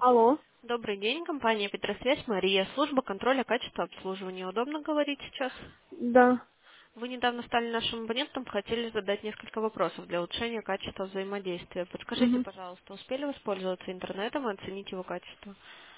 Алло. Добрый день, компания Петросвязь, Мария, служба контроля качества обслуживания. Удобно говорить сейчас? Да. Вы недавно стали нашим абонентом, хотели задать несколько вопросов для улучшения качества взаимодействия. Подскажите, Угу. пожалуйста, успели воспользоваться интернетом и оценить его качество?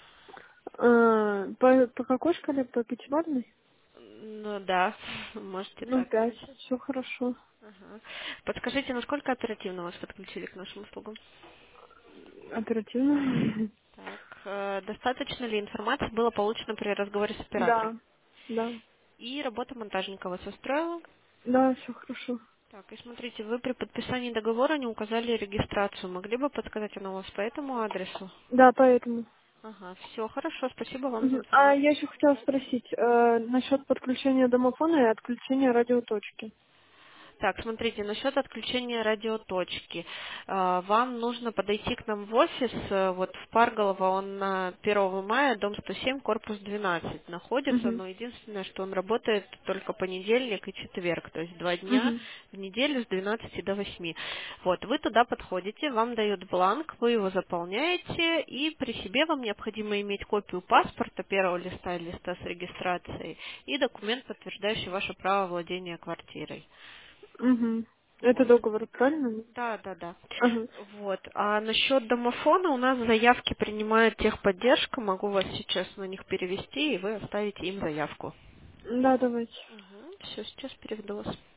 По какой шкале? По пятибалльной? Ну да, можете Ну, так 5. сказать. Все хорошо. Ага. Подскажите, насколько оперативно вас подключили к нашим услугам? Оперативно? Так, достаточно ли информации было получено при разговоре с оператором? Да. Да. И работа монтажника вас устроила? Да, все хорошо. Так, и смотрите, вы при подписании договора не указали регистрацию. Могли бы подсказать она у вас по этому адресу? Да, поэтому. Ага, все, хорошо, спасибо вам за Мгм. А я информацию. еще хотела спросить насчет подключения домофона и отключения радиоточки. Так, смотрите, насчет отключения радиоточки. Вам нужно подойти к нам в офис, вот в Парголово, он на 1 мая, дом 107, корпус 12 находится, Угу. но единственное, что он работает только понедельник и четверг, то есть 2 дня Угу. в неделю с 12 до 8. Вот, вы туда подходите, вам дают бланк, вы его заполняете, и при себе вам необходимо иметь копию паспорта, первого листа и листа с регистрацией, и документ, подтверждающий ваше право владения квартирой. Угу. Это Вот. договор, правильно? Да, да, да. Ага. Вот. А насчет домофона у нас заявки принимает техподдержка. Могу вас сейчас на них перевести, и вы оставите им заявку. Да, давайте. Угу. Все, сейчас переведу вас.